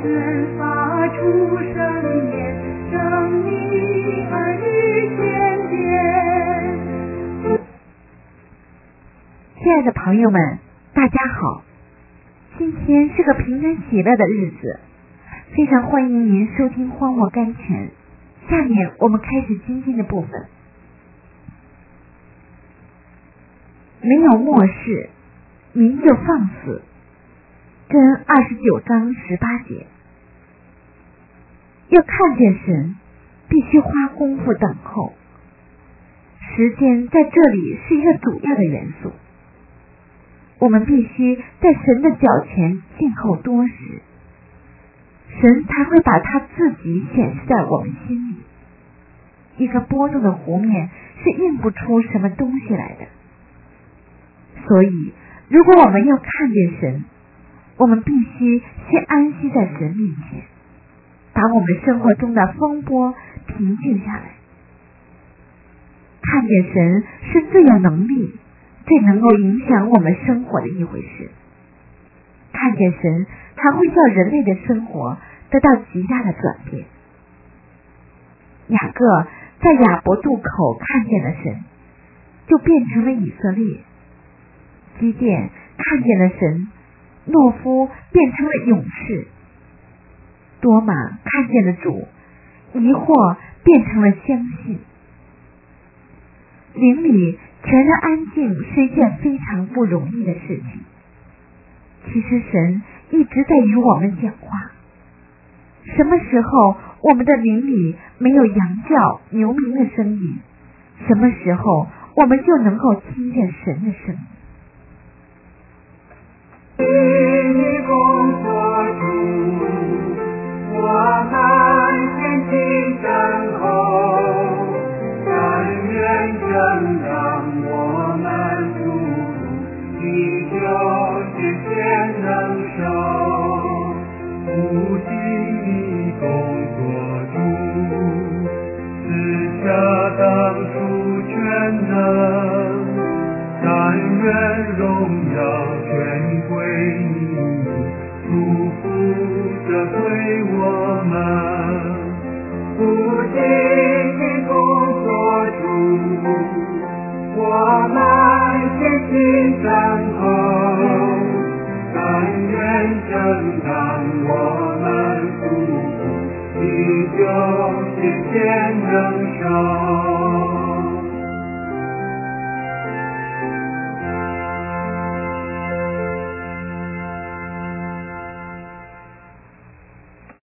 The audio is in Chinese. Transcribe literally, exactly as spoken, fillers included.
能发出声言，生命儿女千遍。 亲爱的朋友们，大家好，今天是个平安喜乐的日子，非常欢迎您收听荒漠甘泉。下面我们开始今天的部分。没有漠视，民就放肆。箴二十九章十八节。要看见神，必须花功夫等候。时间在这里是一个主要的元素。我们必须在神的脚前静候多时，神才会把他自己显示在我们心里。一个波动的湖面是映不出什么东西来的。所以，如果我们要看见神，我们必须先安息在神面前，把我们生活中的风波平静下来。看见神是最有能力、最能够影响我们生活的一回事。看见神才会叫人类的生活得到极大的转变。雅各在雅博渡口看见了神，就变成了以色列。基甸看见了神，诺夫变成了勇士。多马看见了主，疑惑变成了相信。灵里全然安静是一件非常不容易的事情。其实神一直在与我们讲话。什么时候我们的灵里没有羊叫牛鸣的声音，什么时候我们就能够听见神的声音。 你工作中，我们前行等候，但愿正当我们出路，你就渐渐能受。不信你工作中，自下当初全能，但愿荣耀全归你，祝福这归我们。不仅你工作中，我们前行等候，但愿正当我们祝福，你就渐渐能受。